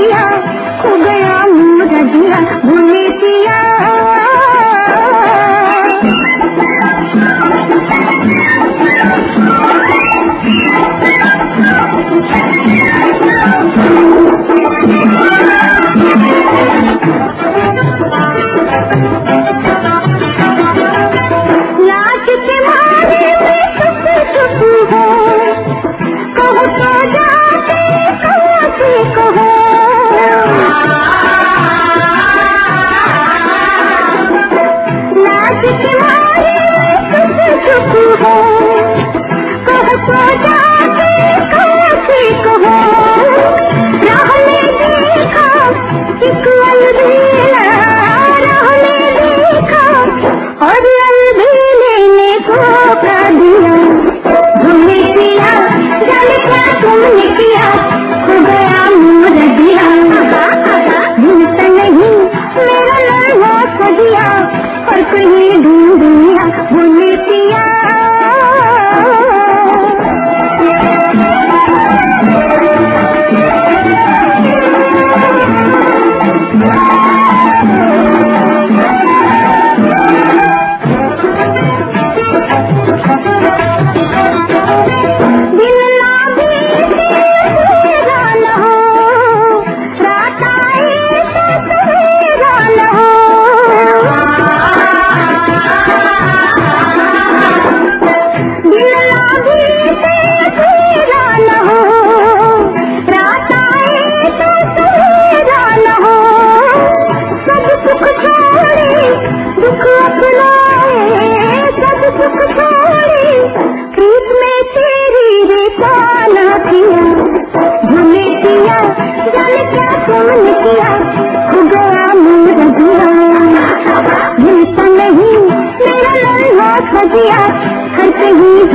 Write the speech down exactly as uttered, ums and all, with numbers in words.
पिया, खो गया मोरा जिया, भूले पिया। लाज के मारे मैं चुप चुप हूँ, कहो तो जाके कहाँ से कहो। लाज के मारे मैं चुप चुप हूँ, कहो तो जाके कहाँ से कहो। राह में देखा एक अलबेला, राह में देखा और अलबेले ने धोखा दिया। भूले पिया जाने क्या तुमने किया, खो गया मोरा जिया। भूलता नहीं मेरा लड़वा सजिया, और कहीं ढूंढ लिया। भूले पिया तुमने किया, खो गया मोरा जिया। भूलता नहीं मेरा लड़वा सजिया, हर कहीं